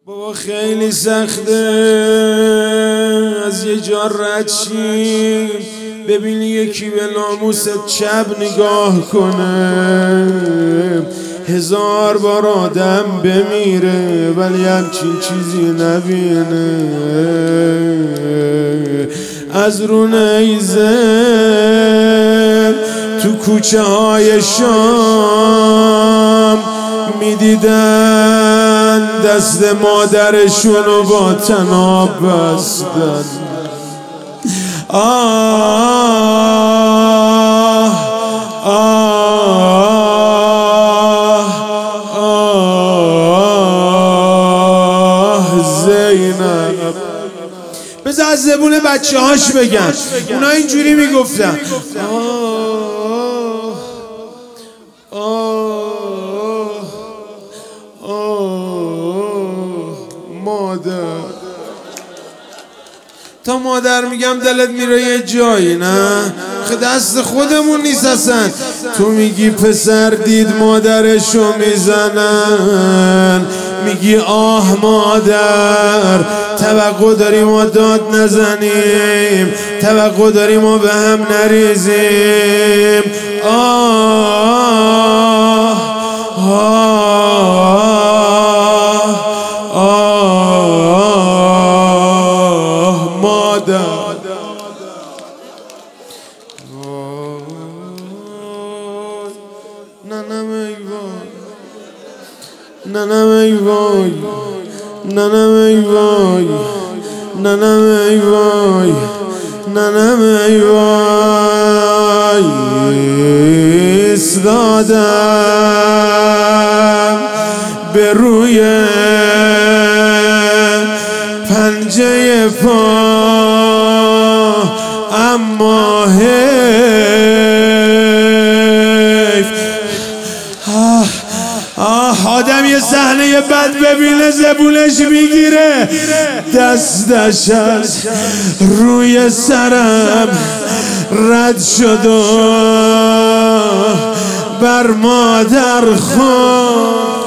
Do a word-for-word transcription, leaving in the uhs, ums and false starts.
بابا خیلی سخته از یه جا رد شی ببینی یکی به ناموست چپ نگاه کنه. هزار بار آدم بمیره ولی همچین چیزی نبینه. از رو نیزه تو کوچه های شام میدیدن دست مادرشونو با طناب بستن. آه آه آه زینب. بذار از زبون بچه هاش بگم، اونا اینجوری میگفتن مادر. تا مادر میگم دلت میره یه جایی، نه خود دست خودمون نیست اصلا. تو میگی پسر دید مادرشو میزنن، میگی آه مادر. توقع داریم ما داد نزنیم، توقع داریم ما به هم نریزیم. آه آه آه مادر. ننم ای وای، ننم ای وای، ننم ای وای، ننم ای وای، ننم ای وای. ایستادم به روی پنجه پا، اما حیف. آه آه آدم یه صحنه بد ببینه زبونش میگیره. دستش از روی سرم رد شد و بر مادر خون.